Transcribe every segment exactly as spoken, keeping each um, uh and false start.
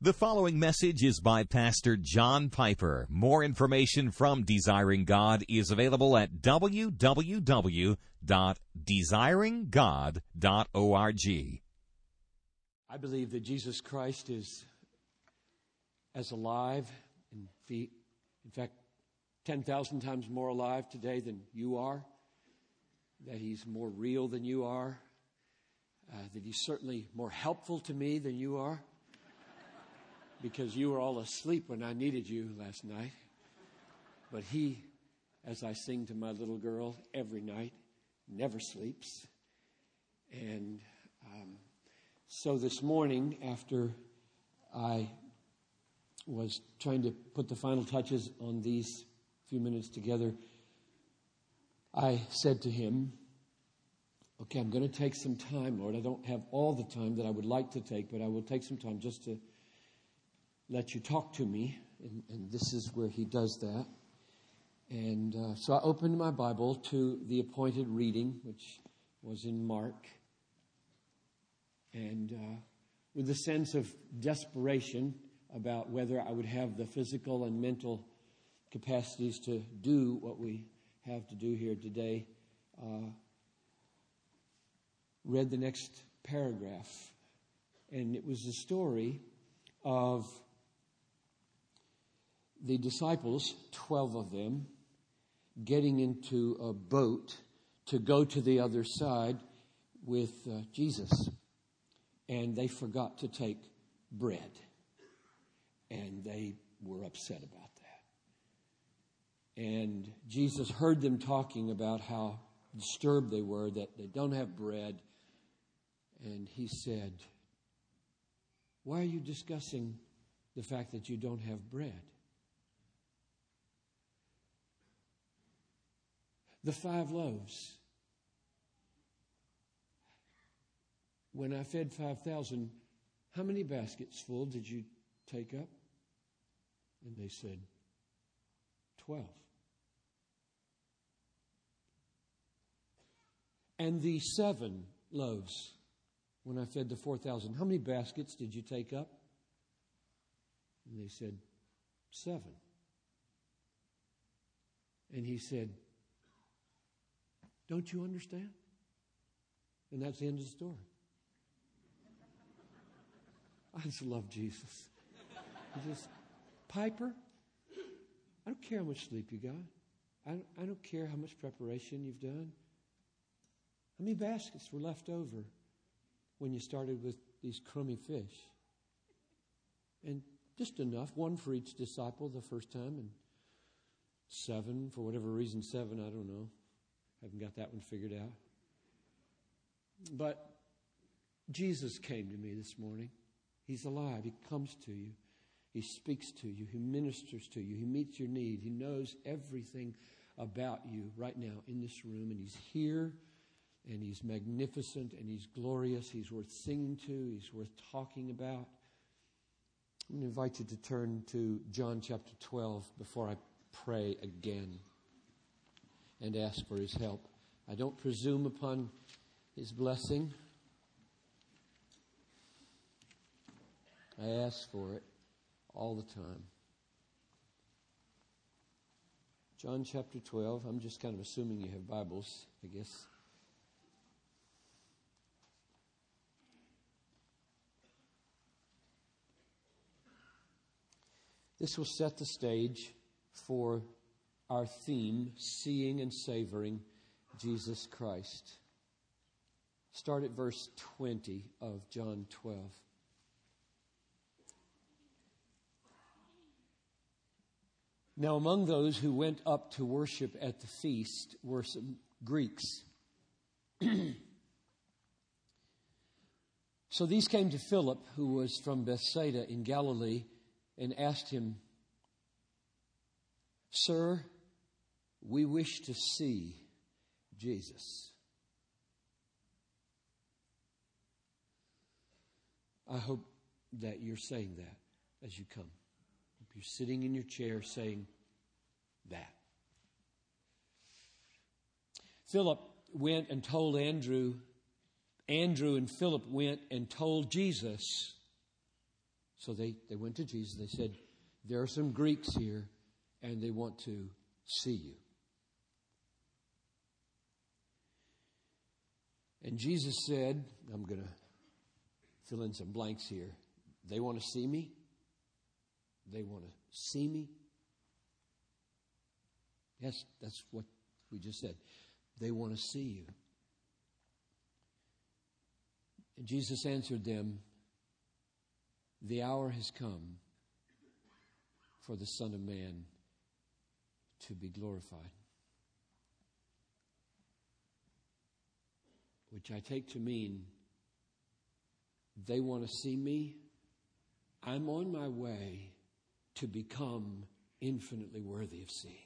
The following message is by Pastor John Piper. More information from Desiring God is available at w w w dot desiring god dot org. I believe that Jesus Christ is as alive, in feet, in fact, ten thousand times more alive today than you are, that He's more real than you are, uh, that He's certainly more helpful to me than you are, because you were all asleep when I needed you last night. But He, as I sing to my little girl every night, never sleeps. And um, so this morning, after I was trying to put the final touches on these few minutes together, I said to Him, okay, I'm going to take some time, Lord. I don't have all the time that I would like to take, but I will take some time just to let you talk to me. And, and this is where He does that. And uh, so I opened my Bible to the appointed reading, which was in Mark. And uh, with a sense of desperation about whether I would have the physical and mental capacities to do what we have to do here today, uh, read the next paragraph. And it was the story of the disciples, twelve of them, getting into a boat to go to the other side with uh, Jesus. And they forgot to take bread. And they were upset about that. And Jesus heard them talking about how disturbed they were that they don't have bread. And He said, why are you discussing the fact that you don't have bread? The five loaves. When I fed five thousand, how many baskets full did you take up? And they said, twelve. And the seven loaves, when I fed the four thousand, how many baskets did you take up? And they said, seven. And He said, don't you understand? And that's the end of the story. I just love Jesus. He just, Piper, I don't care how much sleep you got. I don't, I don't care how much preparation you've done. How many baskets were left over when you started with these crummy fish? And just enough, one for each disciple the first time, and seven, for whatever reason, seven, I don't know. Haven't got that one figured out. But Jesus came to me this morning. He's alive. He comes to you. He speaks to you. He ministers to you. He meets your need. He knows everything about you right now in this room. And He's here. And He's magnificent. And He's glorious. He's worth singing to. He's worth talking about. I'm going to invite you to turn to John chapter twelve before I pray again and ask for His help. I don't presume upon His blessing. I ask for it all the time. John chapter twelve. I'm just kind of assuming you have Bibles, I guess. This will set the stage for our theme, Seeing and Savoring Jesus Christ. Start at verse twenty of John twelve. Now among those who went up to worship at the feast were some Greeks. So these came to Philip, who was from Bethsaida in Galilee, and asked him, Sir, we wish to see Jesus. I hope that you're saying that as you come. You're sitting in your chair saying that. Philip went and told Andrew. Andrew and Philip went and told Jesus So they, they went to Jesus. They said, there are some Greeks here, and they want to see you. And Jesus said, I'm going to fill in some blanks here. They want to see me. They want to see me. Yes, that's what we just said. They want to see you. And Jesus answered them, the hour has come for the Son of Man to be glorified. Which I take to mean, they want to see me. I'm on my way to become infinitely worthy of seeing.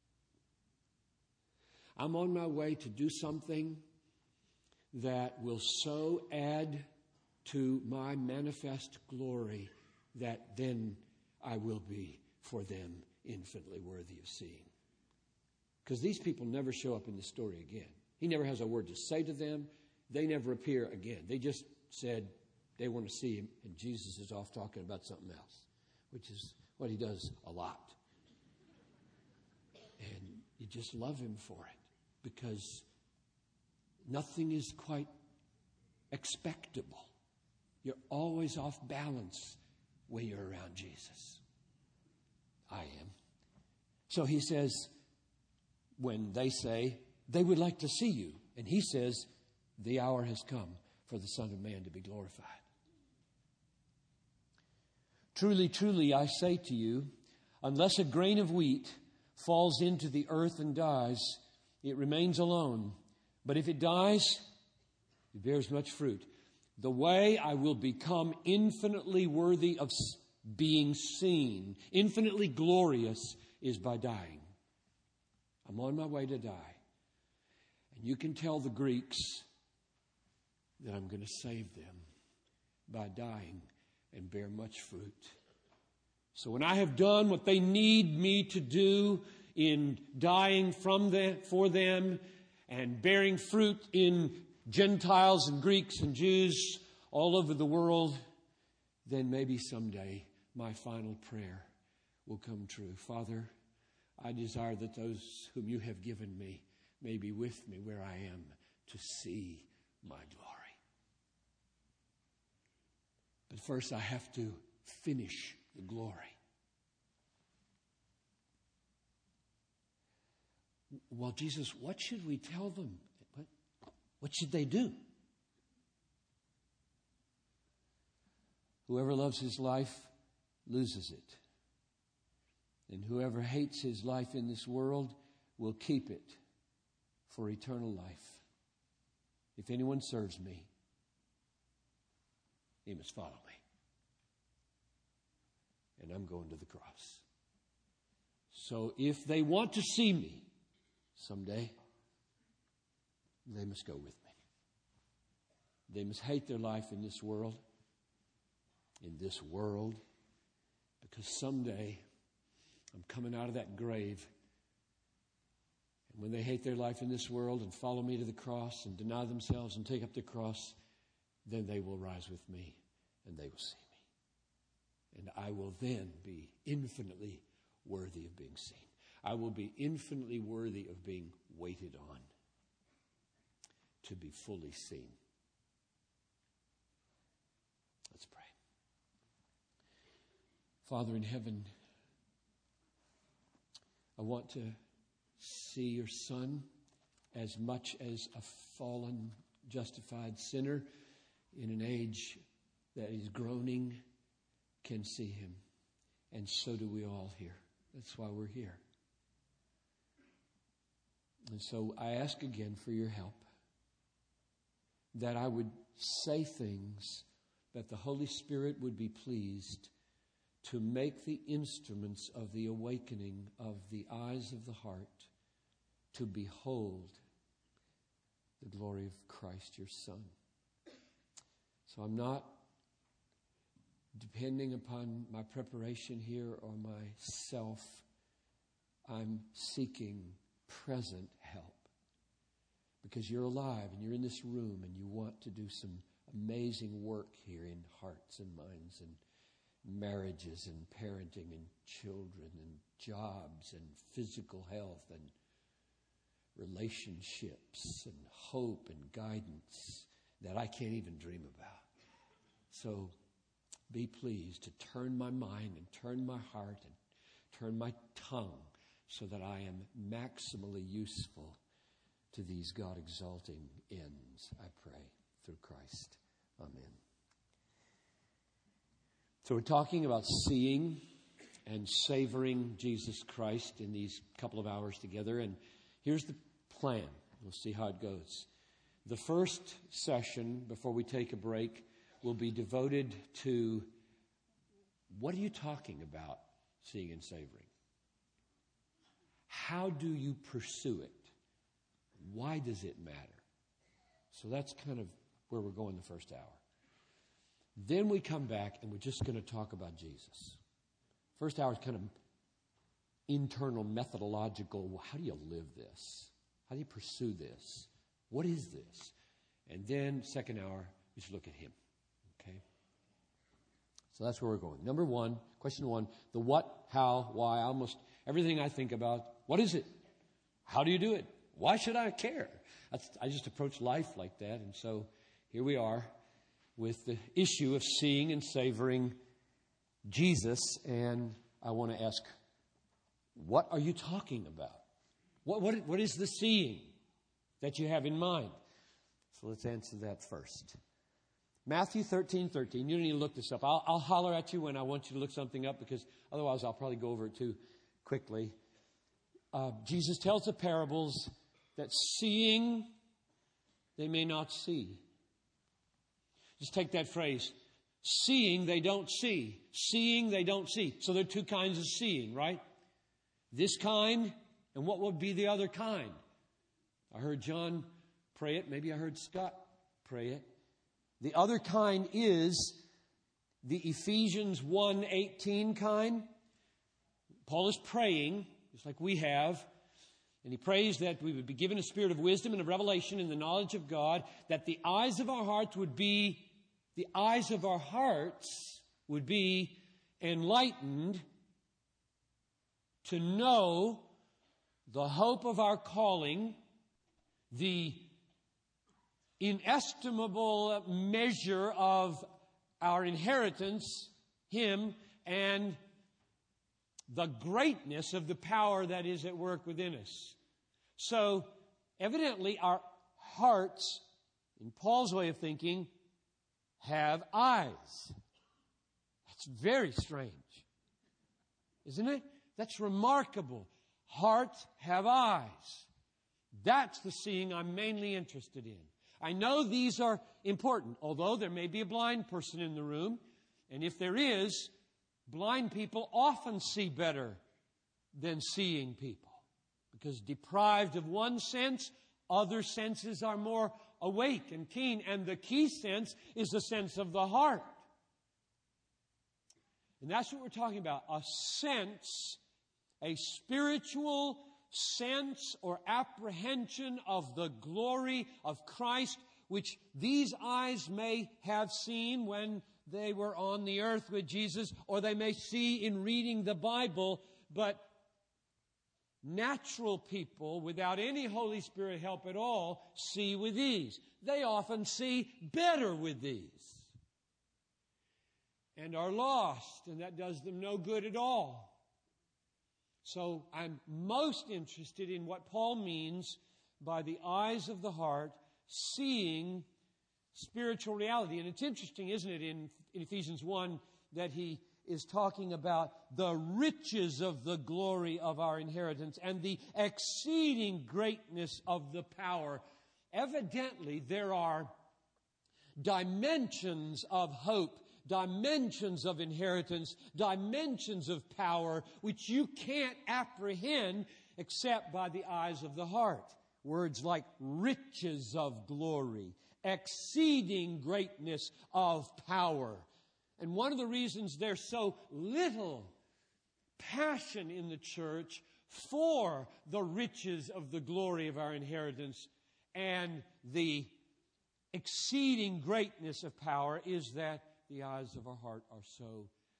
I'm on my way to do something that will so add to my manifest glory that then I will be for them infinitely worthy of seeing. Because these people never show up in the story again. He never has a word to say to them. They never appear again. They just said they want to see him, and Jesus is off talking about something else, which is what he does a lot. And you just love him for it, because nothing is quite expectable. You're always off balance when you're around Jesus. I am. So he says, when they say, they would like to see you. And he says, the hour has come for the Son of Man to be glorified. Truly, truly, I say to you, unless a grain of wheat falls into the earth and dies, it remains alone. But if it dies, it bears much fruit. The way I will become infinitely worthy of being seen, infinitely glorious, is by dying. I'm on my way to die. And you can tell the Greeks that I'm going to save them by dying and bear much fruit. So when I have done what they need me to do in dying from them, for them, and bearing fruit in Gentiles and Greeks and Jews all over the world, then maybe someday my final prayer will come true. Father, I desire that those whom you have given me may be with me where I am to see my glory. But first I have to finish the glory. Well, Jesus, what should we tell them? What, what should they do? Whoever loves his life loses it. And whoever hates his life in this world will keep it for eternal life. If anyone serves me, he must follow me. And I'm going to the cross. So if they want to see me someday, they must go with me. They must hate their life in this world, in this world, because someday I'm coming out of that grave. And when they hate their life in this world and follow me to the cross and deny themselves and take up the cross, then they will rise with me and they will see me. And I will then be infinitely worthy of being seen. I will be infinitely worthy of being waited on to be fully seen. Let's pray. Father in heaven, I want to see your Son as much as a fallen, justified sinner in an age that is groaning can see him. And so do we all here. That's why we're here. And so I ask again for your help, that I would say things that the Holy Spirit would be pleased to make the instruments of the awakening of the eyes of the heart to behold the glory of Christ, your Son. So I'm not depending upon my preparation here or myself. I'm seeking present help, because you're alive and you're in this room and you want to do some amazing work here in hearts and minds, and marriages and parenting and children and jobs and physical health and relationships and hope and guidance that I can't even dream about. So be pleased to turn my mind and turn my heart and turn my tongue so that I am maximally useful to these God-exalting ends, I pray, through Christ. Amen. So we're talking about seeing and savoring Jesus Christ in these couple of hours together. And here's the plan. We'll see how it goes. The first session, before we take a break, will be devoted to what are you talking about, seeing and savoring? How do you pursue it? Why does it matter? So that's kind of where we're going the first hour. Then we come back and we're just going to talk about Jesus. First hour is kind of internal, methodological. How do you live this? How do you pursue this? What is this? And then second hour, we should look at Him. Okay? So that's where we're going. Number one, question one, the what, how, why, almost everything I think about. What is it? How do you do it? Why should I care? That's, I just approach life like that. And so here we are with the issue of seeing and savoring Jesus. And I want to ask, what are you talking about? What, what, what is the seeing that you have in mind? So let's answer that first. Matthew thirteen thirteen. You don't need to look this up. I'll, I'll holler at you when I want you to look something up, because otherwise I'll probably go over it too quickly. Uh, Jesus tells the parables that seeing, they may not see. Just take that phrase. Seeing, they don't see. Seeing, they don't see. So there are two kinds of seeing, right? This kind, and what would be the other kind? I heard John pray it. Maybe I heard Scott pray it. The other kind is the Ephesians one eighteen kind. Paul is praying, just like we have. And he prays that we would be given a spirit of wisdom and of revelation in the knowledge of God, that the eyes of our hearts would be, the eyes of our hearts would be enlightened to know the hope of our calling, the inestimable measure of our inheritance, Him, and the greatness of the power that is at work within us. So, evidently, our hearts, in Paul's way of thinking, have eyes. That's very strange, isn't it? That's remarkable. Hearts have eyes. That's the seeing I'm mainly interested in. I know these are important, although there may be a blind person in the room, and if there is, blind people often see better than seeing people, because deprived of one sense, other senses are more awake and keen, and the key sense is the sense of the heart. And that's what we're talking about, a sense, a spiritual sense or apprehension of the glory of Christ, which these eyes may have seen when they were on the earth with Jesus, or they may see in reading the Bible, but natural people, without any Holy Spirit help at all, see with these. They often see better with these, and are lost, and that does them no good at all. So I'm most interested in what Paul means by the eyes of the heart, seeing spiritual reality. And it's interesting, isn't it, in, in Ephesians one, that he is talking about the riches of the glory of our inheritance and the exceeding greatness of the power. Evidently, there are dimensions of hope, dimensions of inheritance, dimensions of power, which you can't apprehend except by the eyes of the heart. Words like riches of glory, exceeding greatness of power. And one of the reasons there's so little passion in the church for the riches of the glory of our inheritance and the exceeding greatness of power is that the eyes of our heart are so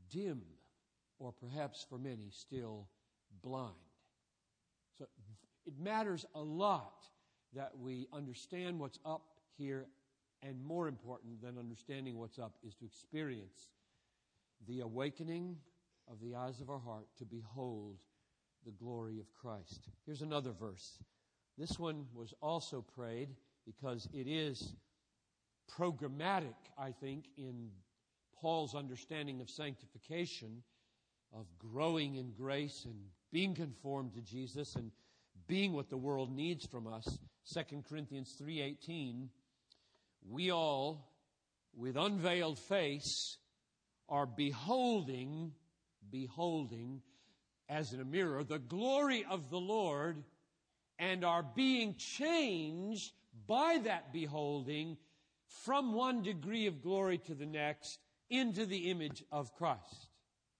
dim, or perhaps for many still blind. So it matters a lot that we understand what's up here, and more important than understanding what's up is to experience the awakening of the eyes of our heart to behold the glory of Christ. Here's another verse. This one was also prayed because it is programmatic, I think, in Paul's understanding of sanctification, of growing in grace and being conformed to Jesus and being what the world needs from us. Second Corinthians three eighteen, we all, with unveiled face, are beholding, beholding, as in a mirror, the glory of the Lord, and are being changed by that beholding from one degree of glory to the next into the image of Christ.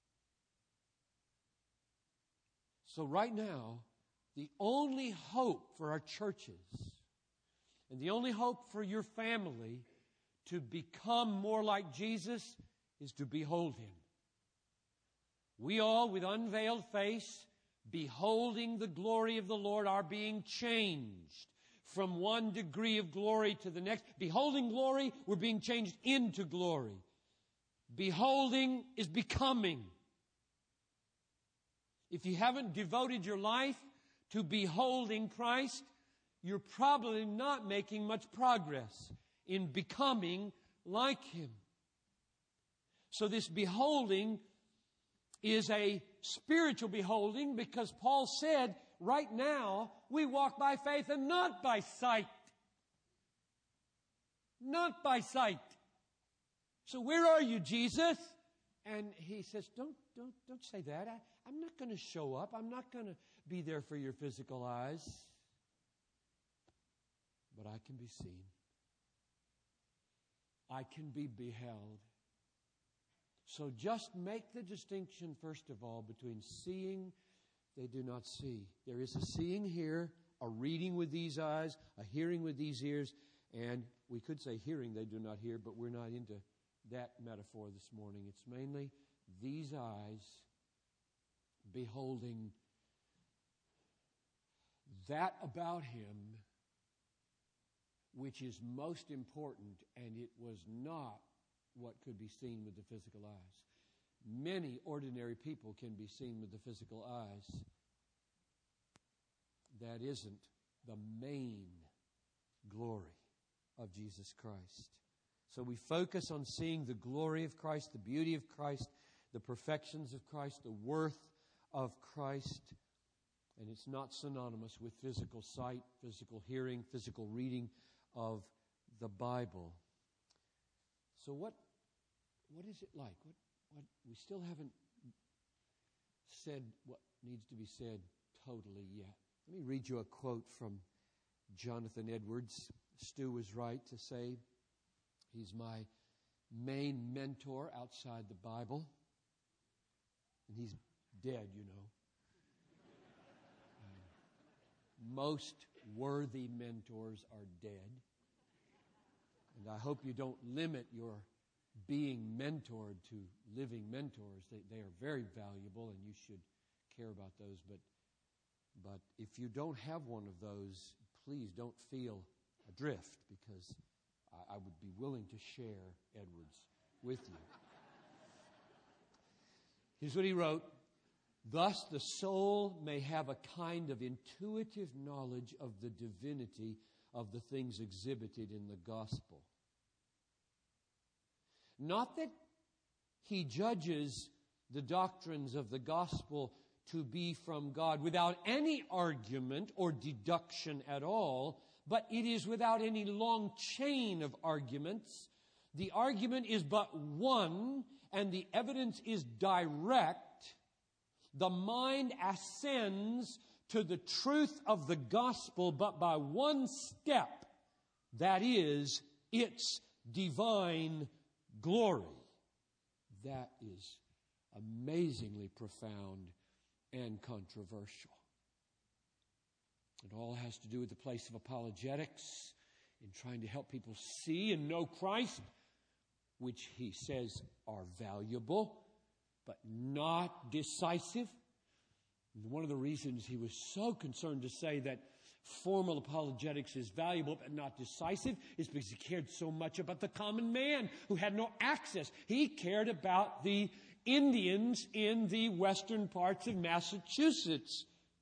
So right now, the only hope for our churches and the only hope for your family to become more like Jesus is to behold Him. We all, with unveiled face, beholding the glory of the Lord, are being changed from one degree of glory to the next. Beholding glory, we're being changed into glory. Beholding is becoming. If you haven't devoted your life to beholding Christ, you're probably not making much progress in becoming like Him. So this beholding is a spiritual beholding, because Paul said, right now, we walk by faith and not by sight. Not by sight. So where are you, Jesus? And he says, don't, don't, don't say that. I, I'm not going to show up. I'm not going to be there for your physical eyes. But I can be seen. I can be beheld. So just make the distinction, first of all, between seeing, they do not see. There is a seeing here, a reading with these eyes, a hearing with these ears, and we could say hearing they do not hear, but we're not into that metaphor this morning. It's mainly these eyes beholding that about Him which is most important, and it was not what could be seen with the physical eyes. Many ordinary people can be seen with the physical eyes. That isn't the main glory of Jesus Christ. So we focus on seeing the glory of Christ, the beauty of Christ, the perfections of Christ, the worth of Christ. And it's not synonymous with physical sight, physical hearing, physical reading of the Bible. So what what is it like? What what we still haven't said what needs to be said totally yet. Let me read you a quote from Jonathan Edwards. Stu was right to say he's my main mentor outside the Bible. And he's dead, you know. Uh, most worthy mentors are dead. And I hope you don't limit your being mentored to living mentors. They, they are very valuable, and you should care about those. But, but if you don't have one of those, please don't feel adrift, because I, I would be willing to share Edwards with you. Here's what he wrote. Thus the soul may have a kind of intuitive knowledge of the divinity of the things exhibited in the gospel. Not that he judges the doctrines of the gospel to be from God without any argument or deduction at all, but it is without any long chain of arguments. The argument is but one, and the evidence is direct. The mind ascends to the truth of the gospel, but by one step, that is, its divine glory. That is amazingly profound and controversial. It all has to do with the place of apologetics in trying to help people see and know Christ, which he says are valuable, but not decisive. And one of the reasons he was so concerned to say that formal apologetics is valuable but not decisive is because he cared so much about the common man who had no access. He cared about the Indians in the western parts of Massachusetts.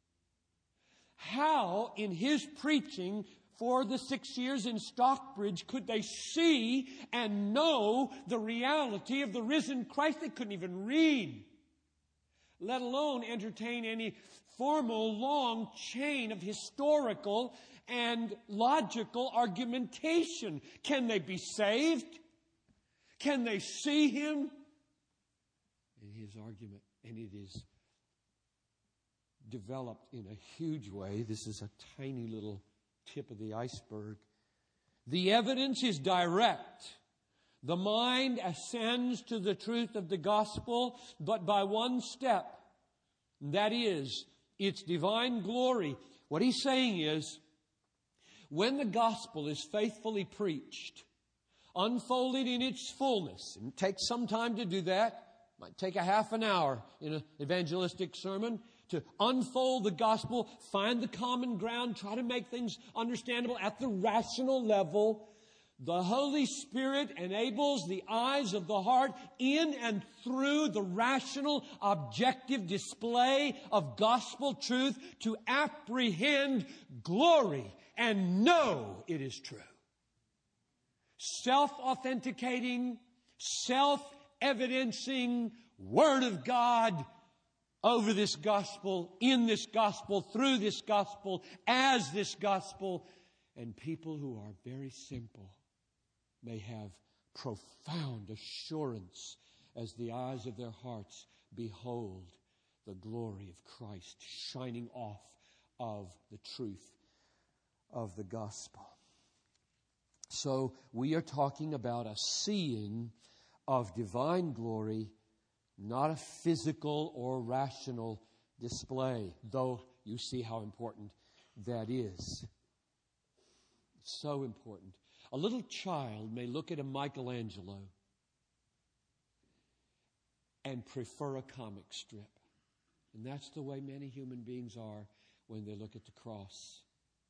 How, in his preaching for the six years in Stockbridge, could they see and know the reality of the risen Christ? They couldn't even read, let alone entertain any formal, long chain of historical and logical argumentation. Can they be saved? Can they see Him? In his argument, and it is developed in a huge way. This is a tiny little tip of the iceberg. The evidence is direct. The mind ascends to the truth of the gospel, but by one step. That is, its divine glory. What he's saying is, when the gospel is faithfully preached, unfolded in its fullness, and it takes some time to do that, might take a half an hour in an evangelistic sermon to unfold the gospel, find the common ground, try to make things understandable at the rational level. The Holy Spirit enables the eyes of the heart in and through the rational, objective display of gospel truth to apprehend glory and know it is true. Self-authenticating, self-evidencing Word of God over this gospel, in this gospel, through this gospel, as this gospel. And people who are very simple may have profound assurance as the eyes of their hearts behold the glory of Christ shining off of the truth of the gospel. So we are talking about a seeing of divine glory, not a physical or rational display, though you see how important that is. It's so important. A little child may look at a Michelangelo and prefer a comic strip. And that's the way many human beings are when they look at the cross.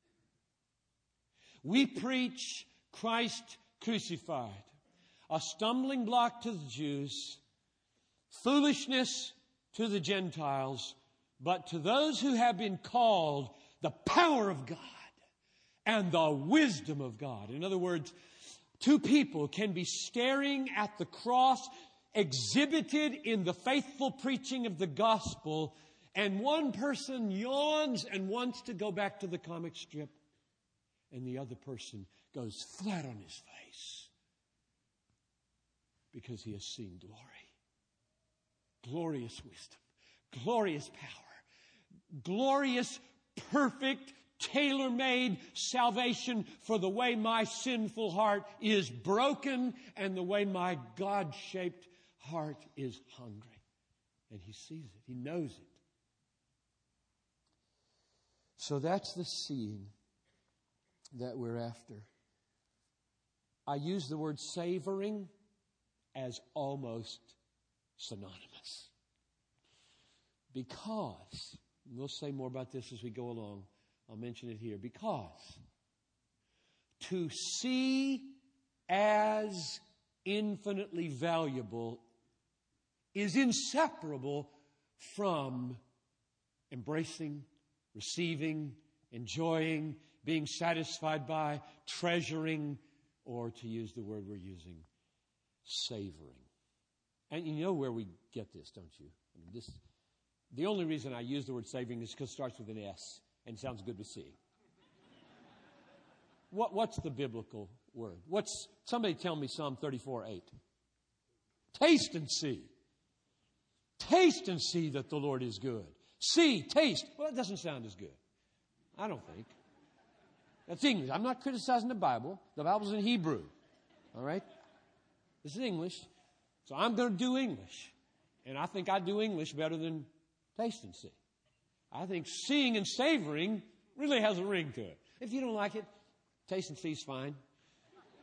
We preach Christ crucified, a stumbling block to the Jews, foolishness to the Gentiles, but to those who have been called, the power of God and the wisdom of God. In other words, two people can be staring at the cross exhibited in the faithful preaching of the gospel, and one person yawns and wants to go back to the comic strip, and the other person goes flat on his face because he has seen glory. Glorious wisdom, glorious power, glorious, perfect, tailor-made salvation for the way my sinful heart is broken and the way my God-shaped heart is hungry. And he sees it. He knows it. So that's the seeing that we're after. I use the word savoring as almost synonymous. Because, and we'll say more about this as we go along, I'll mention it here. Because to see as infinitely valuable is inseparable from embracing, receiving, enjoying, being satisfied by, treasuring, or to use the word we're using, savoring. And you know where we get this, don't you? I mean, this, the only reason I use the word savoring is because it starts with an S and sounds good to see. What, what's the biblical word? What's somebody tell me Psalm thirty-four eight. Taste and see. Taste and see that the Lord is good. See, taste. Well, it doesn't sound as good. I don't think. That's English. I'm not criticizing the Bible. The Bible's in Hebrew. All right? This is English. So I'm going to do English. And I think I do English better than taste and see. I think seeing and savoring really has a ring to it. If you don't like it, taste and see is fine.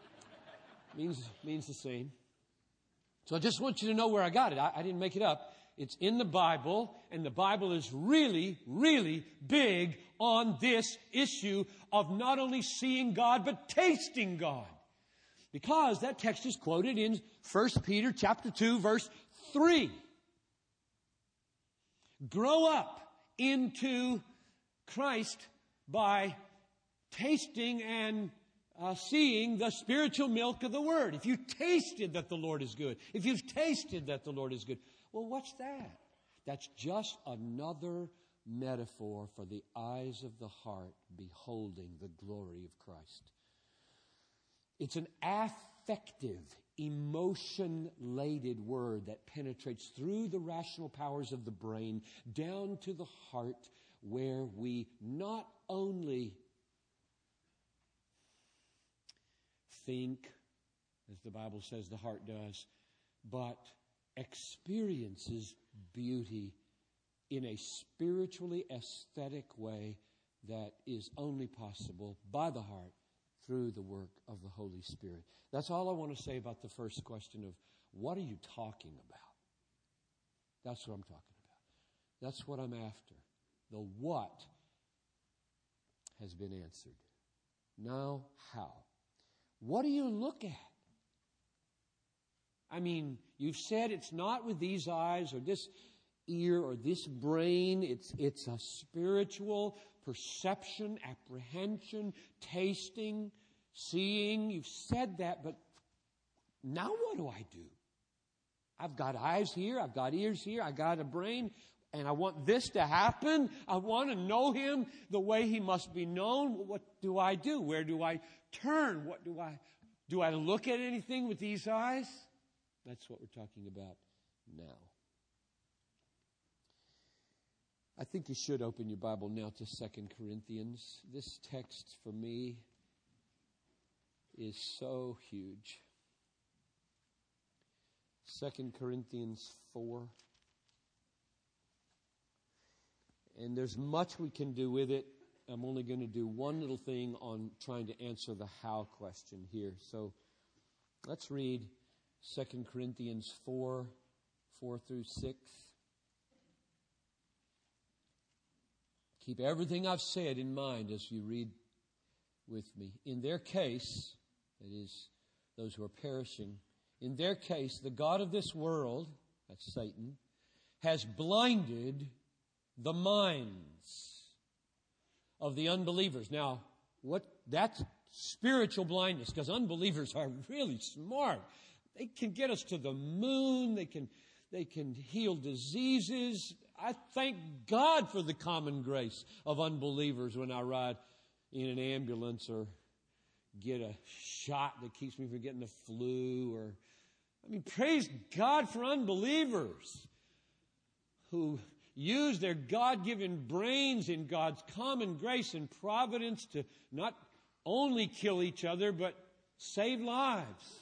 means, means the same. So I just want you to know where I got it. I, I didn't make it up. It's in the Bible, and the Bible is really, really big on this issue of not only seeing God, but tasting God. Because that text is quoted in First Peter chapter two, verse three. Grow up into Christ by tasting and uh, seeing the spiritual milk of the Word. If you tasted that the Lord is good, if you've tasted that the Lord is good, well, what's that? That's just another metaphor for the eyes of the heart beholding the glory of Christ. It's an affective, emotion-laden word that penetrates through the rational powers of the brain down to the heart, where we not only think, as the Bible says the heart does, but experiences beauty in a spiritually aesthetic way that is only possible by the heart through the work of the Holy Spirit. That's all I want to say about the first question of what are you talking about? That's what I'm talking about. That's what I'm after. The what has been answered. Now, how? What do you look at? I mean, you've said it's not with these eyes or this ear or this brain. It's, it's a spiritual perception, apprehension, tasting, seeing. You've said that, but now what do I do? I've got eyes here. I've got ears here. I've got a brain. And I want this to happen. I want to know Him the way He must be known. What do I do? Where do I turn? What do I, do I look at anything with these eyes? That's what we're talking about now. I think you should open your Bible now to Second Corinthians. This text for me is so huge. Second Corinthians four. And there's much we can do with it. I'm only going to do one little thing on trying to answer the how question here. So let's read Second Corinthians four, four through six. Keep everything I've said in mind as you read with me. In their case, that is, those who are perishing, in their case, the God of this world, that's Satan, has blinded the minds of the unbelievers. Now, what that's spiritual blindness, because unbelievers are really smart. They can get us to the moon. They can, they can heal diseases. I thank God for the common grace of unbelievers when I ride in an ambulance or get a shot that keeps me from getting the flu. Or, I mean, praise God for unbelievers who use their God-given brains in God's common grace and providence to not only kill each other, but save lives.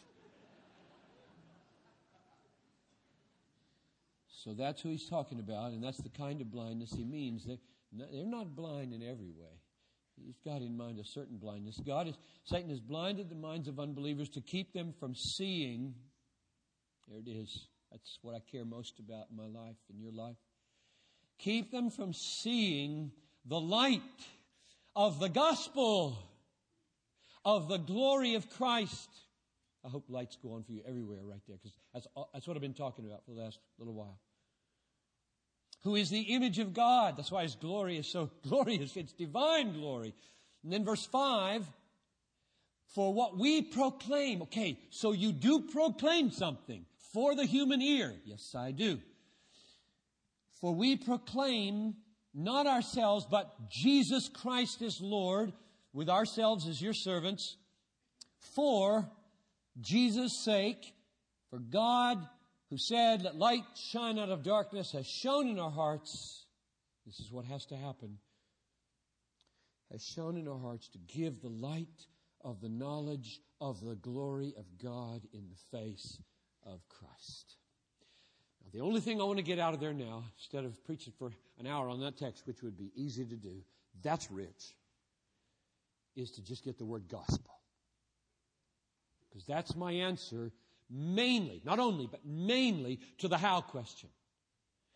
So that's who he's talking about, and that's the kind of blindness he means. They're not blind in every way. He's got in mind a certain blindness. God is, Satan has blinded the minds of unbelievers to keep them from seeing. There it is. That's what I care most about in my life, in your life. Keep them from seeing the light of the gospel of the glory of Christ. I hope lights go on for you everywhere right there, because that's, that's what I've been talking about for the last little while. Who is the image of God. That's why His glory is so glorious. It's divine glory. And then verse five, for what we proclaim. Okay, so you do proclaim something for the human ear. Yes, I do. For we proclaim not ourselves, but Jesus Christ is Lord, with ourselves as your servants, for Jesus' sake. For God, who said, let light shine out of darkness, has shone in our hearts. This is what has to happen. Has shone in our hearts to give the light of the knowledge of the glory of God in the face of Christ. Now, the only thing I want to get out of there now, instead of preaching for an hour on that text, which would be easy to do, that's rich, is to just get the word gospel. Because that's my answer mainly, not only, but mainly to the how question.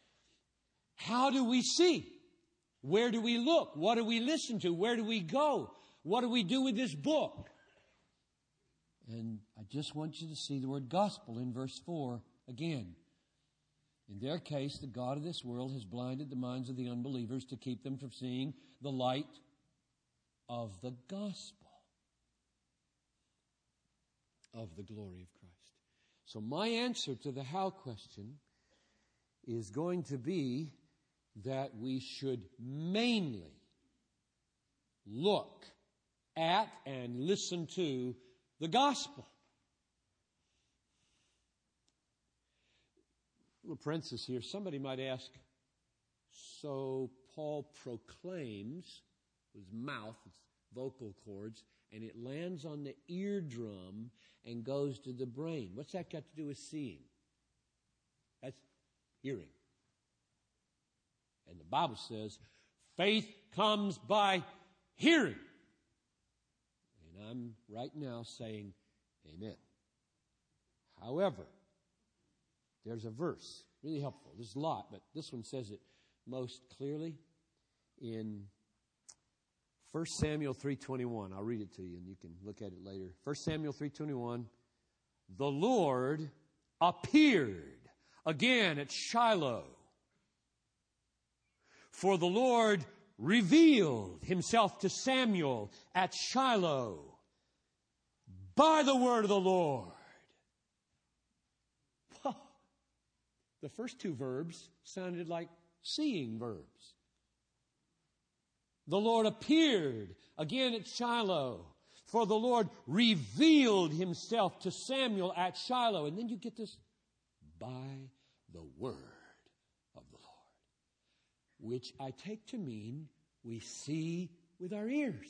how do we see? Where do we look? What do we listen to? Where do we go? What do we do with this book? And I just want you to see the word gospel in verse four again. In their case, the God of this world has blinded the minds of the unbelievers to keep them from seeing the light of the gospel of the glory of Christ. So my answer to the how question is going to be that we should mainly look at and listen to the gospel. Little parenthesis here. Somebody might ask, so Paul proclaims with his mouth, his vocal cords, and it lands on the eardrum and goes to the brain. What's that got to do with seeing? That's hearing. And the Bible says, faith comes by hearing. And I'm right now saying, amen. However, there's a verse, really helpful. There's a lot, but this one says it most clearly in First Samuel three twenty-one. I'll read it to you and you can look at it later. First Samuel three twenty-one. The Lord appeared again at Shiloh. For the Lord revealed himself to Samuel at Shiloh by the word of the Lord. Well, the first two verbs sounded like seeing verbs. The Lord appeared again at Shiloh, for the Lord revealed himself to Samuel at Shiloh. And then you get this, by the word of the Lord, which I take to mean we see with our ears.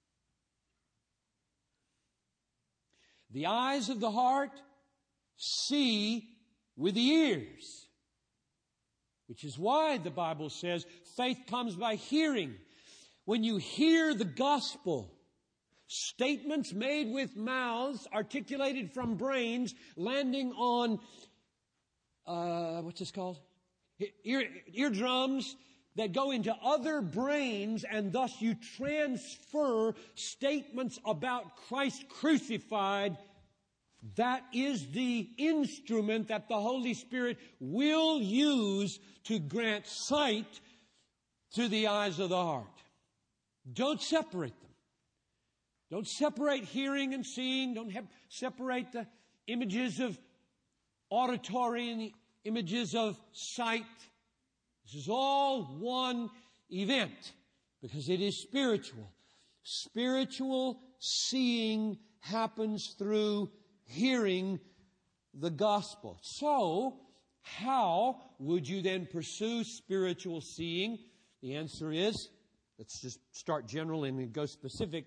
The eyes of the heart see with the ears, which is why the Bible says faith comes by hearing. When you hear the gospel, statements made with mouths, articulated from brains, landing on, uh, what's this called? Ear, eardrums that go into other brains, and thus you transfer statements about Christ crucified. That is the instrument that the Holy Spirit will use to grant sight to the eyes of the heart. Don't separate them. Don't separate hearing and seeing. Don't have, separate the images of auditory and the images of sight. This is all one event because it is spiritual. Spiritual seeing happens through hearing the gospel. So, how would you then pursue spiritual seeing? The answer is, let's just start general and go specific.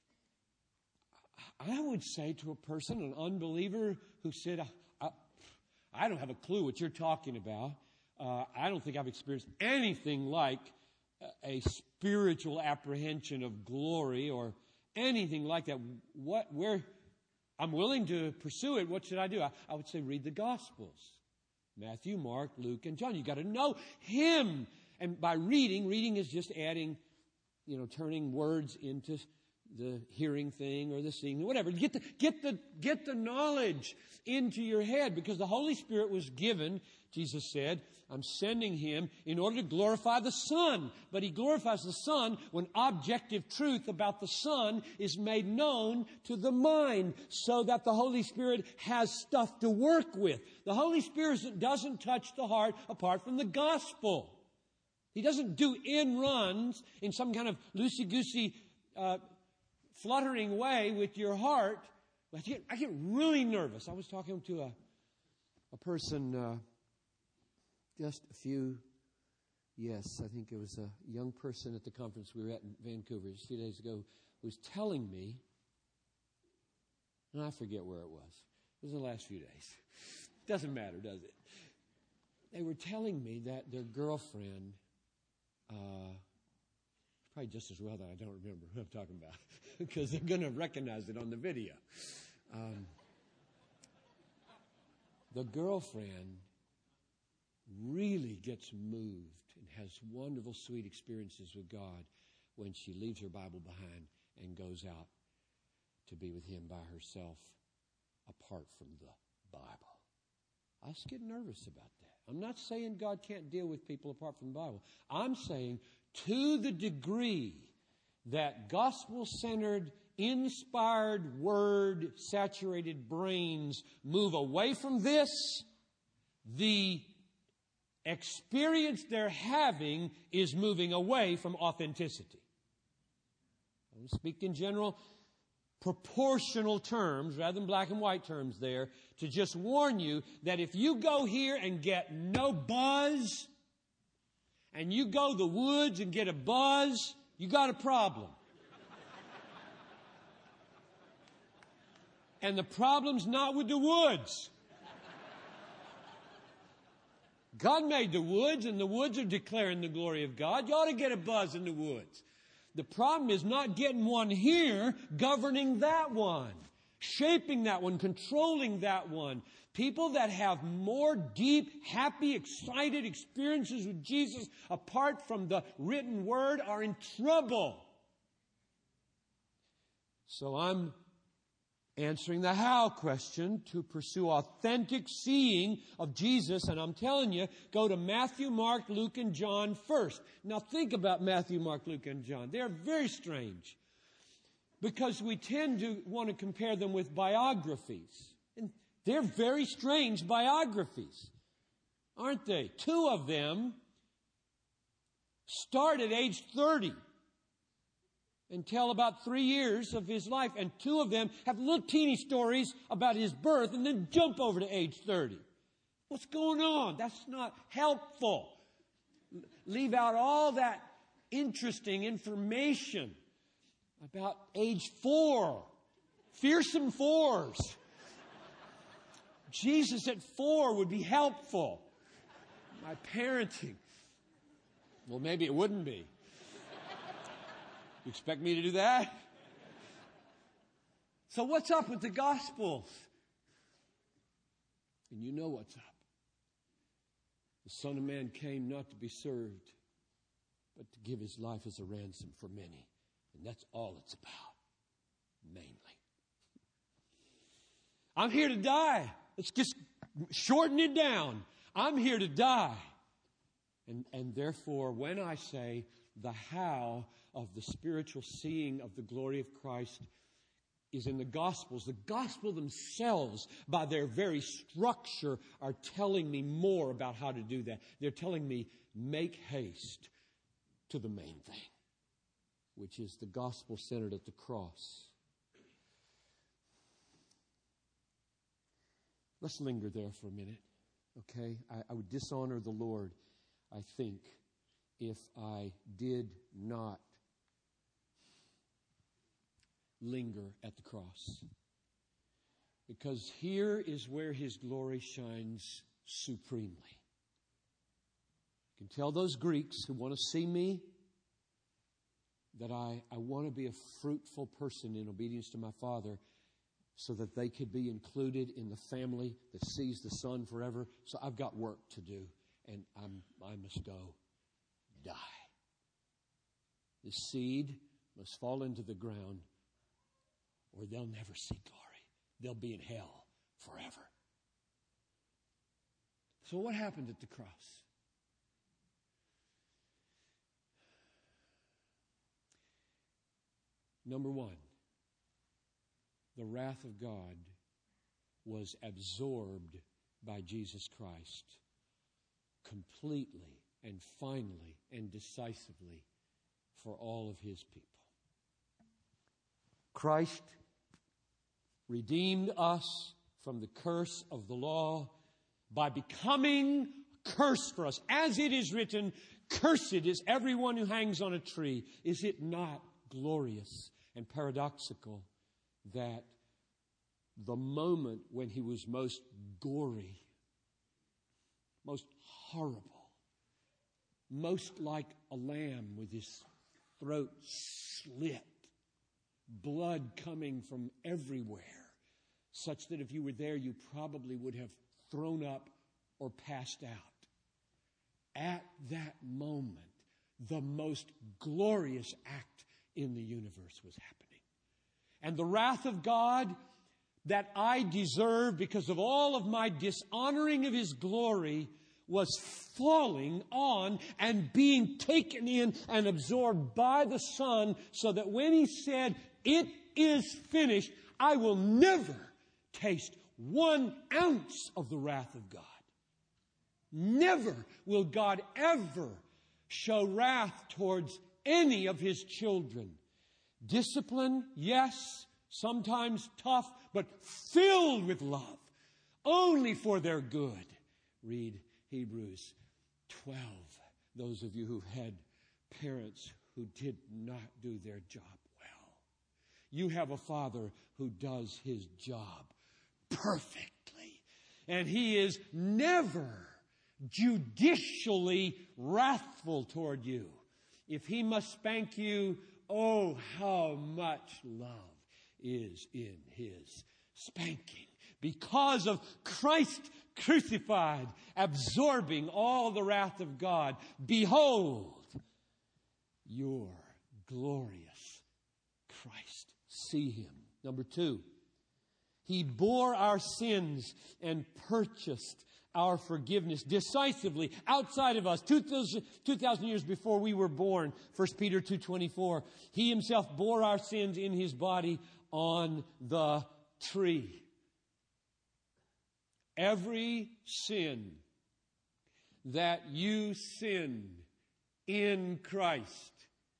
I would say to a person, an unbeliever who said, I, I don't have a clue what you're talking about. Uh, I don't think I've experienced anything like a spiritual apprehension of glory or anything like that. What, where, I'm willing to pursue it. What should I do? I, I would say read the Gospels. Matthew, Mark, Luke, and John. You've got to know Him. And by reading, reading is just adding, you know, turning words into the hearing thing or the seeing, whatever. Get the, get the, get the knowledge into your head, because the Holy Spirit was given, Jesus said, I'm sending Him in order to glorify the Son. But He glorifies the Son when objective truth about the Son is made known to the mind, so that the Holy Spirit has stuff to work with. The Holy Spirit doesn't touch the heart apart from the gospel. He doesn't do end runs in some kind of loosey-goosey, uh, fluttering way with your heart. I get, I get really nervous. I was talking to a, a person uh, just a few, yes, I think it was a young person at the conference we were at in Vancouver just a few days ago, who was telling me, and I forget where it was. It was in the last few days. Doesn't matter, does it? They were telling me that their girlfriend, uh, probably just as well that I don't remember who I'm talking about, because they're going to recognize it on the video. Um, the girlfriend really gets moved and has wonderful, sweet experiences with God when she leaves her Bible behind and goes out to be with Him by herself, apart from the Bible. I just get nervous about that. I'm not saying God can't deal with people apart from the Bible. I'm saying to the degree that gospel-centered, inspired, word-saturated brains move away from this, the experience they're having is moving away from authenticity. I don't speak in general proportional terms rather than black and white terms there to just warn you that if you go here and get no buzz and you go to the woods and get a buzz, you got a problem. And the problem's not with the woods. God made the woods, and the woods are declaring the glory of God. You ought to get a buzz in the woods. The problem is not getting one here, governing that one, shaping that one, controlling that one. People that have more deep, happy, excited experiences with Jesus apart from the written word are in trouble. So I'm answering the how question to pursue authentic seeing of Jesus. And I'm telling you, go to Matthew, Mark, Luke, and John first. Now think about Matthew, Mark, Luke, and John. They're very strange because we tend to want to compare them with biographies. And they're very strange biographies, aren't they? Two of them start at age thirty. And tell about three years of his life. And two of them have little teeny stories about his birth and then jump over to age thirty. What's going on? That's not helpful. Leave out all that interesting information about age four. Fearsome fours. Jesus at four would be helpful. My parenting. Well, maybe it wouldn't be. You expect me to do that? So what's up with the Gospels? And you know what's up. The Son of Man came not to be served, but to give His life as a ransom for many. And that's all it's about, mainly. I'm here to die. Let's just shorten it down. I'm here to die. And, and therefore, when I say the how of the spiritual seeing of the glory of Christ is in the Gospels, the Gospel themselves, by their very structure, are telling me more about how to do that. They're telling me, make haste to the main thing, which is the gospel centered at the cross. Let's linger there for a minute, okay? I, I would dishonor the Lord, I think, if I did not linger at the cross. Because here is where His glory shines supremely. You can tell those Greeks who want to see me that I, I want to be a fruitful person in obedience to my Father so that they could be included in the family that sees the Son forever. So I've got work to do, and I'm, I must go die. The seed must fall into the ground or they'll never see glory. They'll be in hell forever. So what happened at the cross? Number one, the wrath of God was absorbed by Jesus Christ completely and finally and decisively for all of His people. Christ redeemed us from the curse of the law by becoming a curse for us. As it is written, cursed is everyone who hangs on a tree. Is it not glorious and paradoxical that the moment when He was most gory, most horrible, most like a lamb with his throat slit, blood coming from everywhere, such that if you were there, you probably would have thrown up or passed out. At that moment, the most glorious act in the universe was happening. And the wrath of God that I deserve because of all of my dishonoring of His glory was falling on and being taken in and absorbed by the Son, so that when He said, "It is finished," I will never taste one ounce of the wrath of God. Never will God ever show wrath towards any of His children. Discipline, yes, sometimes tough, but filled with love, only for their good. Read Hebrews twelve. Those of you who've had parents who did not do their job well. You have a Father who does His job perfectly. And He is never judicially wrathful toward you. If He must spank you, oh, how much love is in His spanking. Because of Christ crucified, absorbing all the wrath of God, behold your glorious Christ. See Him. Number two, He bore our sins and purchased our forgiveness decisively outside of us, two thousand years before we were born. First Peter two twenty-four. He Himself bore our sins in His body on the tree. Every sin that you sinned in Christ,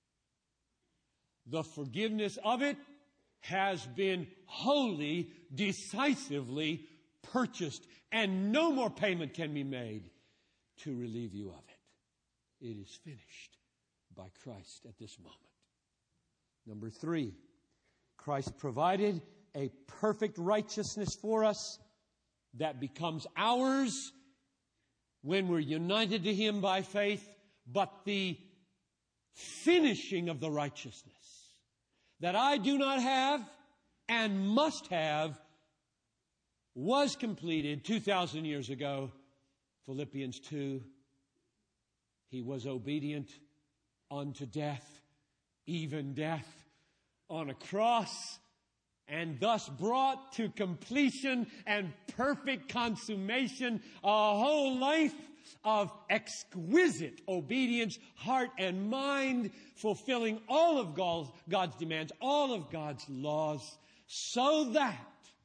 the forgiveness of it has been wholly, decisively purchased, and no more payment can be made to relieve you of it. It is finished by Christ at this moment. Number three, Christ provided a perfect righteousness for us that becomes ours when we're united to Him by faith, but the finishing of the righteousness that I do not have and must have was completed two thousand years ago. Philippians two. He was obedient unto death, even death on a cross, and thus brought to completion and perfect consummation a whole life of exquisite obedience, heart and mind, fulfilling all of God's, God's demands, all of God's laws, so that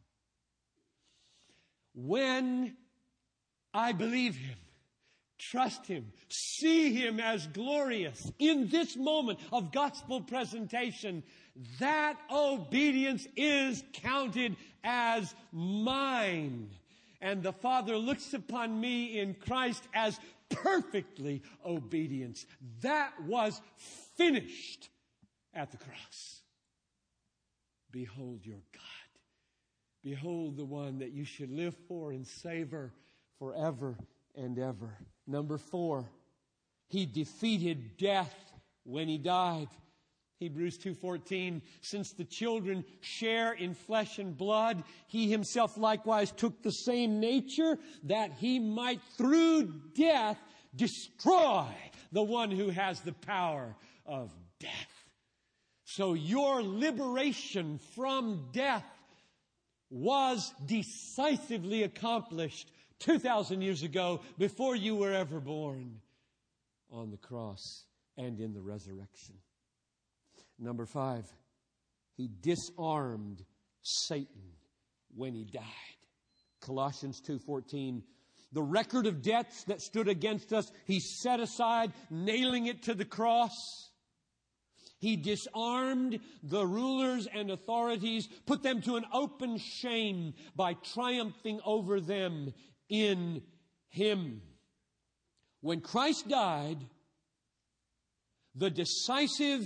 when I believe Him, trust Him, see Him as glorious in this moment of gospel presentation, that obedience is counted as mine. And the Father looks upon me in Christ as perfectly obedient. That was finished at the cross. Behold your God. Behold the one that you should live for and savor forever and ever. Number four, He defeated death when He died. Hebrews two fourteen, since the children share in flesh and blood, He Himself likewise took the same nature, that He might through death destroy the one who has the power of death. So your liberation from death was decisively accomplished two thousand years ago, before you were ever born, on the cross and in the resurrection. Number five, He disarmed Satan when He died. Colossians two fourteen, the record of debts that stood against us, He set aside, nailing it to the cross. He disarmed the rulers and authorities, put them to an open shame by triumphing over them in Him. When Christ died, the decisive,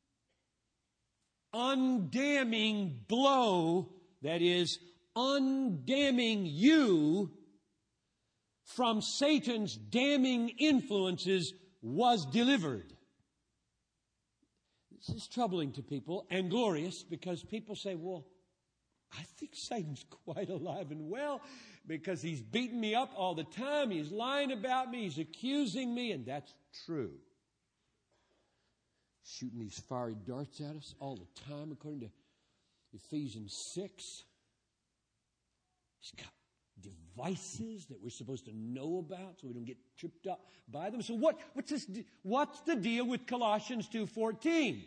undamning blow, that is, undamning you from Satan's damning influences, was delivered. This is troubling to people and glorious, because people say, well, I think Satan's quite alive and well. because he's beating me up all the time. He's lying about me. He's accusing me, and that's true. Shooting these fiery darts at us all the time, according to Ephesians six. He's got devices that we're supposed to know about so we don't get tripped up by them. So what, what's this? What's the deal with Colossians two fourteen?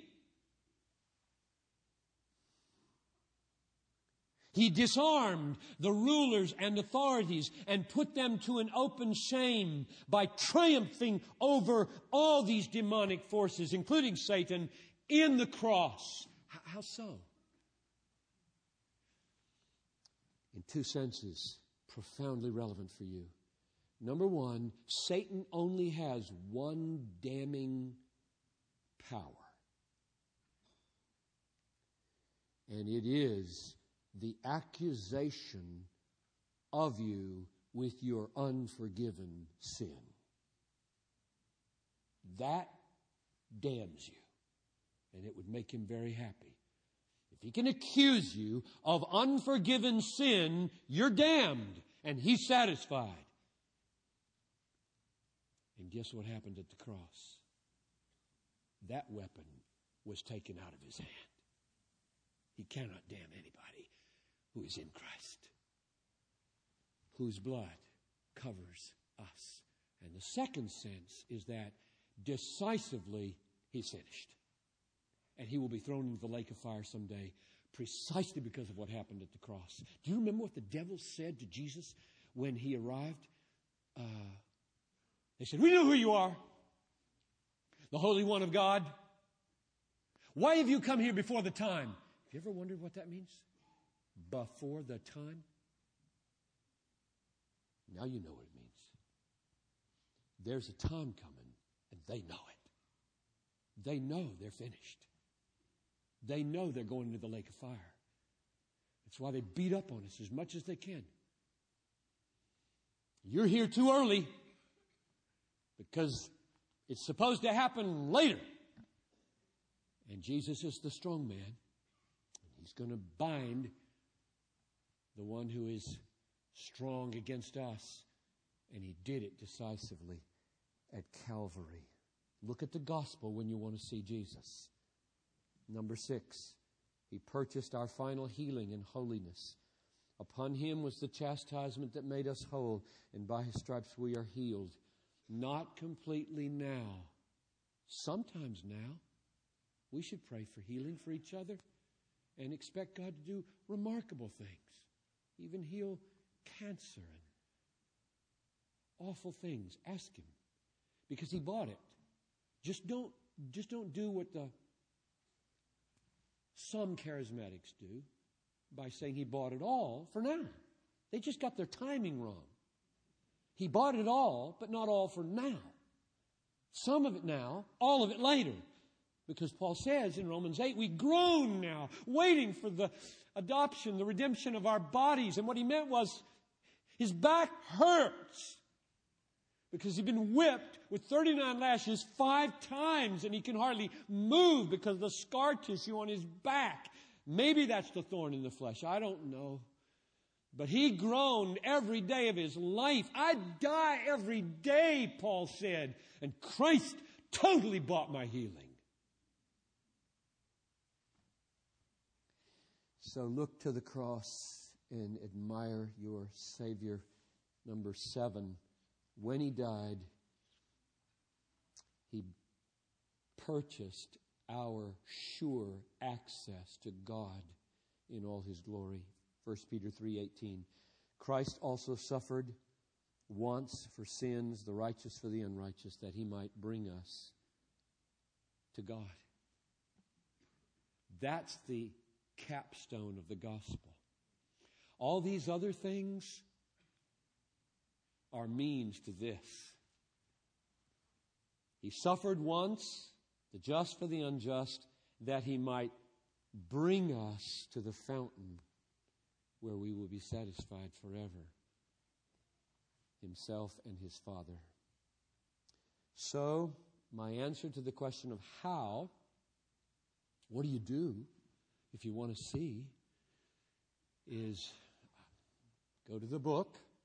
He disarmed the rulers and authorities and put them to an open shame by triumphing over all these demonic forces, including Satan, in the cross. How so? In two senses, profoundly relevant for you. Number one, Satan only has one damning power. And it is the accusation of you with your unforgiven sin. That damns you. And it would make him very happy. If he can accuse you of unforgiven sin, you're damned. And he's satisfied. And guess what happened at the cross? That weapon was taken out of his hand. He cannot damn anybody who is in Christ, whose blood covers us. And the second sense is that decisively he's finished. And he will be thrown into the lake of fire someday precisely because of what happened at the cross. Do you remember what the devil said to Jesus when he arrived? Uh, they said, "We know who you are, the Holy One of God. Why have you come here before the time?" Have you ever wondered what that means? Before the time? Now you know what it means. There's a time coming, and they know it. They know they're finished. They know they're going into the lake of fire. That's why they beat up on us as much as they can. You're here too early because it's supposed to happen later. And Jesus is the strong man. He's going to bind the one who is strong against us. And he did it decisively at Calvary. Look at the gospel when you want to see Jesus. Number six, he purchased our final healing and holiness. Upon him was the chastisement that made us whole, and by his stripes we are healed. Not completely now. Sometimes now. We should pray for healing for each other and expect God to do remarkable things. Even heal cancer and awful things. Ask him. Because he bought it. Just don't, just don't do what the some charismatics do by saying he bought it all for now. They just got their timing wrong. He bought it all, but not all for now. Some of it now, all of it later. Because Paul says in Romans eight, we groan now, waiting for the adoption, the redemption of our bodies. And what he meant was his back hurts because he'd been whipped with thirty-nine lashes five times and he can hardly move because of the scar tissue on his back. Maybe that's the thorn in the flesh. I don't know. But he groaned every day of his life. I die every day, Paul said. And Christ totally bought my healing. So look to the cross and admire your Savior. Number seven, when he died, he purchased our sure access to God in all his glory. First Peter three eighteen. Christ also suffered once for sins, the righteous for the unrighteous, that he might bring us to God. That's the capstone of the gospel. All these other things are means to this. He suffered once, the just for the unjust, that he might bring us to the fountain where we will be satisfied forever. Himself and his Father. So, my answer to the question of how, what do you do if you want to see, is go to the book,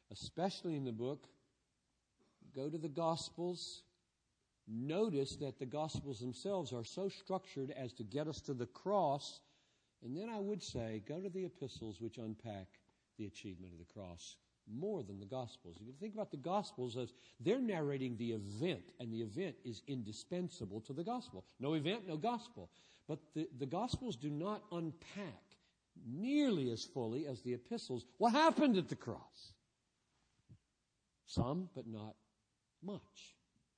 especially in the book. Go to the Gospels. Notice that the Gospels themselves are so structured as to get us to the cross. And then I would say, go to the epistles, which unpack the achievement of the cross more than the Gospels. You can think about the Gospels as they're narrating the event, and the event is indispensable to the Gospel. No event, no Gospel. But the, the Gospels do not unpack nearly as fully as the epistles what happened at the cross. Some, but not much.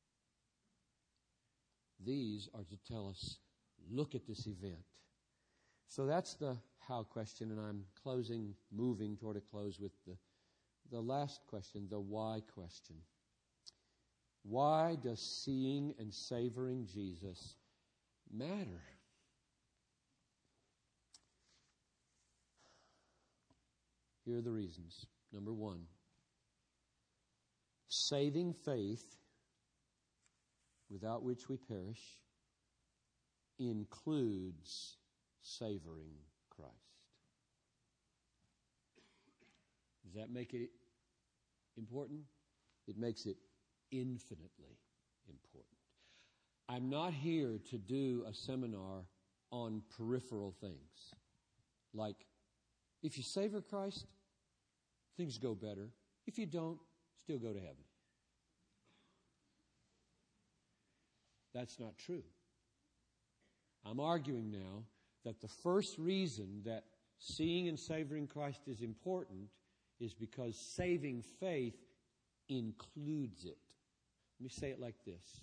These are to tell us, look at this event. So that's the how question, and I'm closing, moving toward a close with the, the last question, the why question. Why does seeing and savoring Jesus matter? Here are the reasons. Number one, saving faith, without which we perish, includes savoring Christ. Does that make it important? It makes it infinitely important. I'm not here to do a seminar on peripheral things. Like, if you savor Christ, things go better. If you don't, still go to heaven. That's not true. I'm arguing now that the first reason that seeing and savoring Christ is important is because saving faith includes it. Let me say it like this.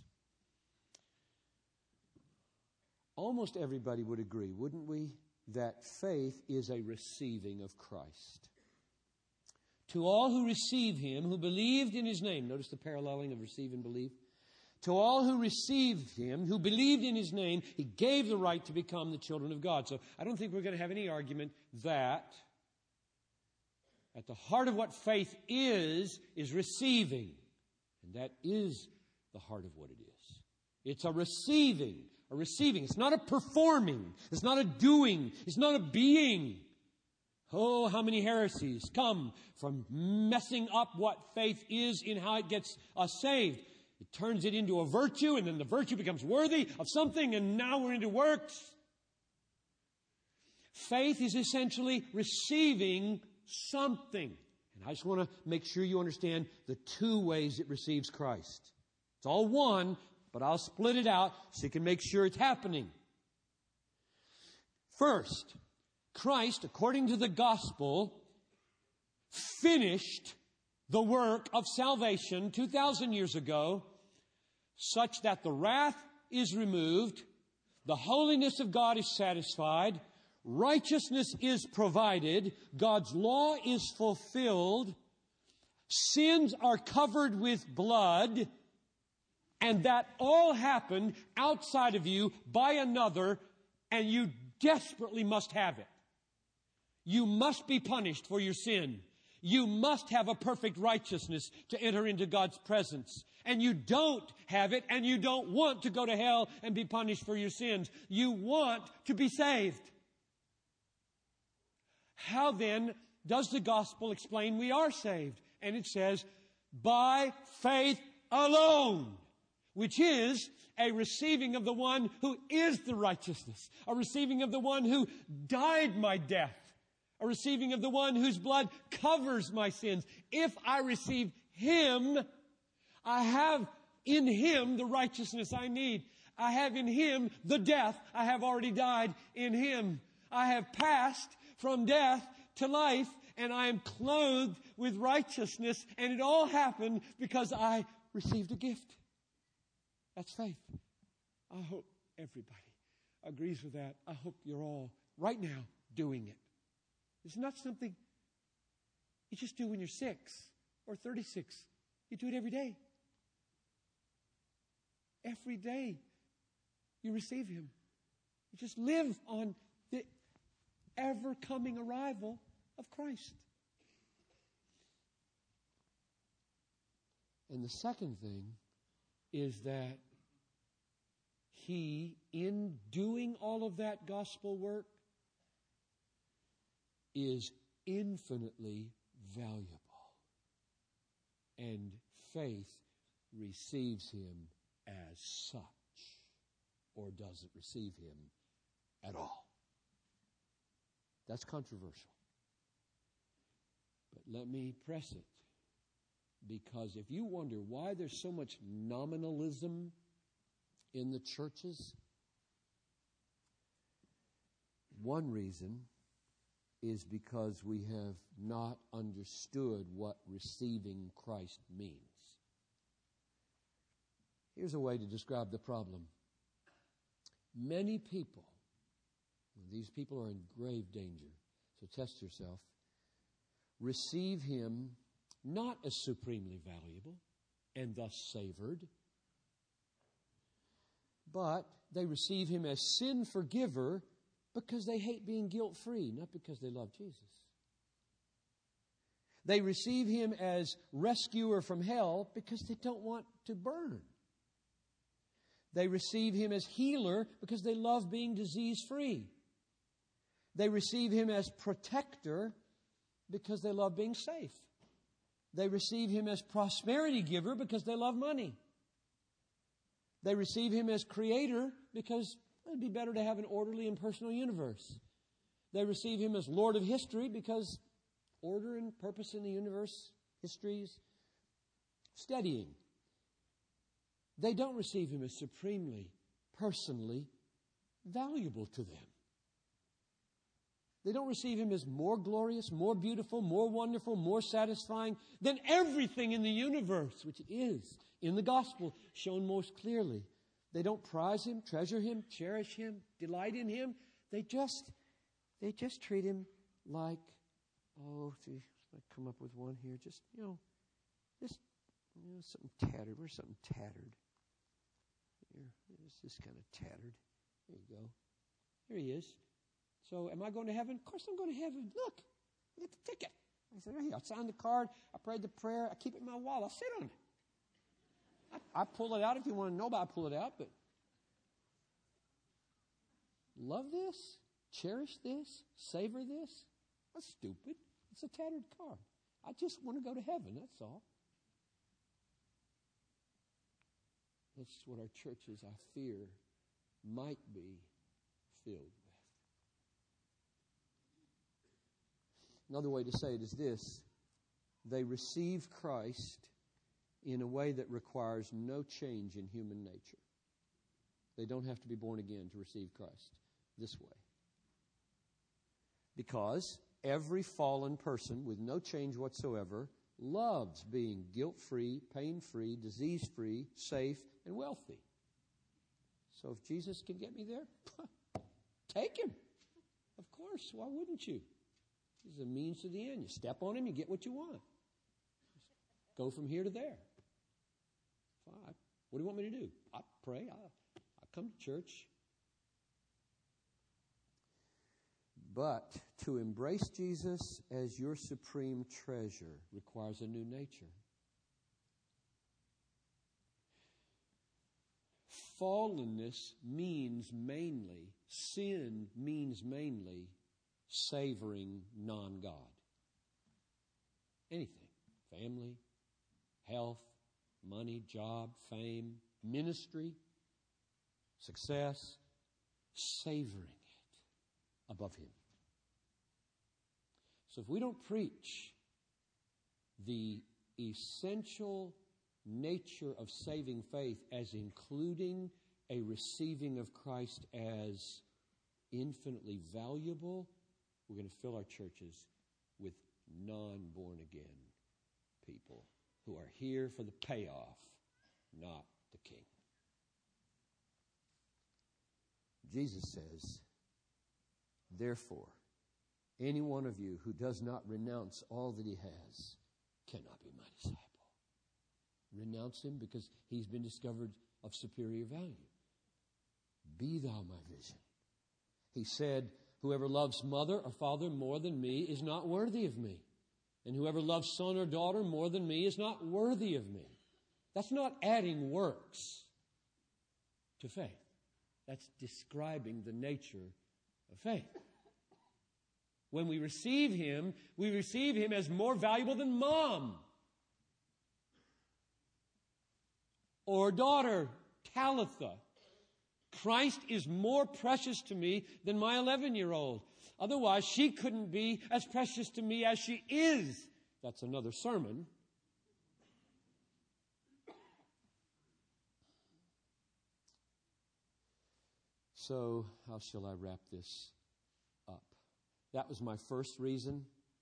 Almost everybody would agree, wouldn't we, that faith is a receiving of Christ. To all who receive Him, who believed in His name, notice the paralleling of receive and believe. To all who received Him, who believed in His name, He gave the right to become the children of God. So I don't think we're going to have any argument that at the heart of what faith is, is receiving. And that is the heart of what it is. It's a receiving, a receiving. It's not a performing. It's not a doing. It's not a being. Oh, how many heresies come from messing up what faith is in how it gets us saved. It turns it into a virtue, and then the virtue becomes worthy of something, and now we're into works. Faith is essentially receiving something. And I just want to make sure you understand the two ways it receives Christ. It's all one, but I'll split it out so you can make sure it's happening. First, Christ, according to the gospel, finished the work of salvation two thousand years ago, such that the wrath is removed, the holiness of God is satisfied, righteousness is provided, God's law is fulfilled, sins are covered with blood, and that all happened outside of you by another, and you desperately must have it. You must be punished for your sin. You must have a perfect righteousness to enter into God's presence. And you don't have it, and you don't want to go to hell and be punished for your sins. You want to be saved. How then does the gospel explain we are saved? And it says, by faith alone, which is a receiving of the one who is the righteousness, a receiving of the one who died my death, a receiving of the one whose blood covers my sins. If I receive Him, I have in Him the righteousness I need. I have in Him the death I have already died in Him. I have passed from death to life, and I am clothed with righteousness, and it all happened because I received a gift. That's faith. I hope everybody agrees with that. I hope you're all right now doing it. It's not something you just do when you're six or thirty-six. You do it every day. Every day you receive Him. You just live on the ever-coming arrival of Christ. And the second thing is that He, in doing all of that gospel work, is infinitely valuable. and faith receives him as such, or doesn't receive him at all. That's controversial. But let me press it, because if you wonder why there's so much nominalism in the churches, one reason is because we have not understood what receiving Christ means. Here's a way to describe the problem. Many people, and these people are in grave danger, so test yourself, receive him not as supremely valuable and thus savored, but they receive him as sin forgiver because they hate being guilt-free, not because they love Jesus. They receive him as rescuer from hell because they don't want to burn. They receive him as healer because they love being disease-free. They receive him as protector because they love being safe. They receive him as prosperity giver because they love money. They receive him as creator because it'd be better to have an orderly and personal universe. They receive him as Lord of history because order and purpose in the universe, history is steadying. They don't receive him as supremely, personally valuable to them. They don't receive him as more glorious, more beautiful, more wonderful, more satisfying than everything in the universe, which it is in the gospel shown most clearly. They don't prize him, treasure him, cherish him, delight in him. They just, they just treat him like, oh, see, I come up with one here. Just, you know, just you know, something tattered. Where's something tattered? Here, it's just kind of tattered. There you go. Here he is. So, am I going to heaven? Of course I'm going to heaven. Look, I get the ticket. I said, hey, I signed the card. I prayed the prayer. I keep it in my wallet. I sit on it. I, I pull it out if you want to know about I pull it out, but love this, cherish this, savor this. That's stupid. It's a tattered card. I just want to go to heaven, that's all. That's what our churches, I fear, might be filled with. Another way to say it is this: they receive Christ in a way that requires no change in human nature. They don't have to be born again to receive Christ this way. Because every fallen person with no change whatsoever loves being guilt-free, pain-free, disease-free, safe, and wealthy. So if Jesus can get me there, take him. Of course, why wouldn't you? He's a means to the end. You step on him, you get what you want. Just go from here to there. Fine. What do you want me to do? I pray. I, I come to church. But to embrace Jesus as your supreme treasure requires a new nature. Fallenness means mainly, sin means mainly, savoring non-God. Anything. Family, health, money, job, fame, ministry, success, savoring it above him. So if we don't preach the essential nature of saving faith as including a receiving of Christ as infinitely valuable, we're going to fill our churches with non-born again people who are here for the payoff, not the king. Jesus says, therefore, any one of you who does not renounce all that he has cannot be my disciple. Renounce him because he's been discovered of superior value. Be thou my vision. He said, whoever loves mother or father more than me is not worthy of me. And whoever loves son or daughter more than me is not worthy of me. That's not adding works to faith. That's describing the nature of faith. When we receive him, we receive him as more valuable than mom. or daughter, Talitha. Christ is more precious to me than my eleven-year-old. Otherwise, she couldn't be as precious to me as she is. That's another sermon. So, how shall I wrap this up? That was my first reason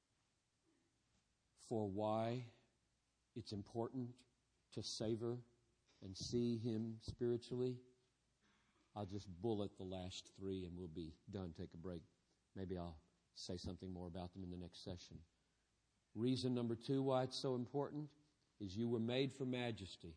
for why it's important to savor and see Him spiritually. I'll just bullet the last three and we'll be done. Take a break. Maybe I'll say something more about them in the next session. Reason number two why it's so important is you were made for majesty.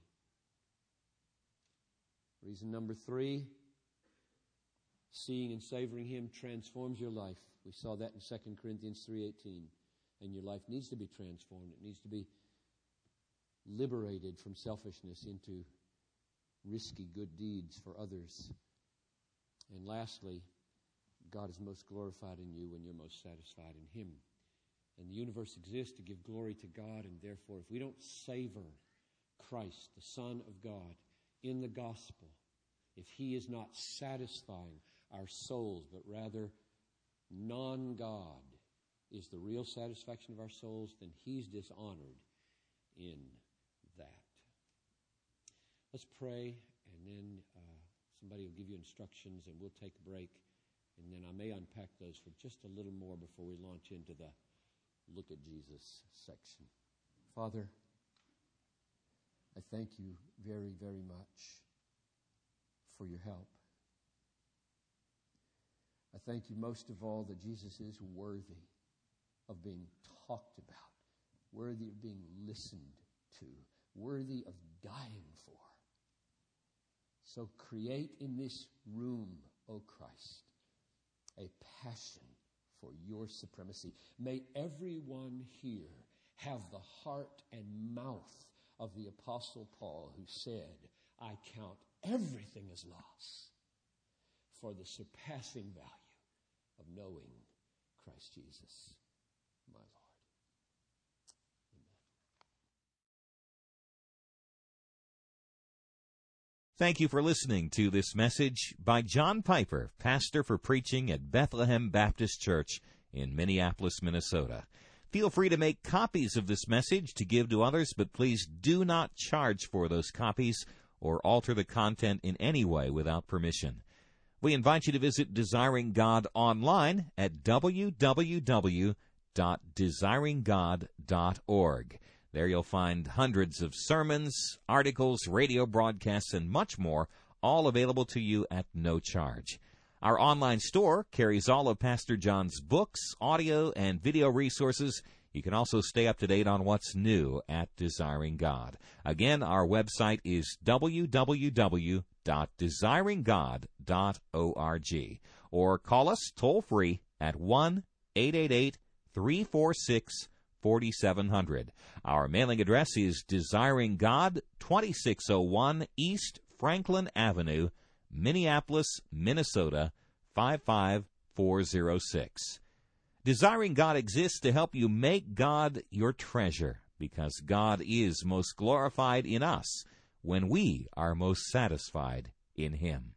Reason number three, seeing and savoring Him transforms your life. We saw that in Second Corinthians three eighteen. And your life needs to be transformed. It needs to be liberated from selfishness into risky good deeds for others. And lastly, God is most glorified in you when you're most satisfied in Him. And the universe exists to give glory to God, and therefore if we don't savor Christ, the Son of God, in the gospel, if He is not satisfying our souls, but rather non-God is the real satisfaction of our souls, then He's dishonored in that. Let's pray, and then uh, somebody will give you instructions, and we'll take a break. And then I may unpack those for just a little more before we launch into the Look at Jesus section. Father, I thank you very, very much for your help. I thank you most of all that Jesus is worthy of being talked about, worthy of being listened to, worthy of dying for. So create in this room, O Christ, a passion for your supremacy. May everyone here have the heart and mouth of the Apostle Paul, who said, I count everything as loss for the surpassing value of knowing Christ Jesus, my Lord. Thank you for listening to this message by John Piper, pastor for preaching at Bethlehem Baptist Church in Minneapolis, Minnesota. Feel free to make copies of this message to give to others, but please do not charge for those copies or alter the content in any way without permission. We invite you to visit Desiring God online at w w w dot desiring god dot org. There you'll find hundreds of sermons, articles, radio broadcasts, and much more, all available to you at no charge. Our online store carries all of Pastor John's books, audio, and video resources. You can also stay up to date on what's new at Desiring God. Again, our website is w w w dot desiring god dot org, or call us toll-free at one eight eight eight, three four six, four seven zero zero. Our mailing address is Desiring God, twenty-six oh one East Franklin Avenue, Minneapolis, Minnesota, five five four zero six. Desiring God exists to help you make God your treasure, because God is most glorified in us when we are most satisfied in Him.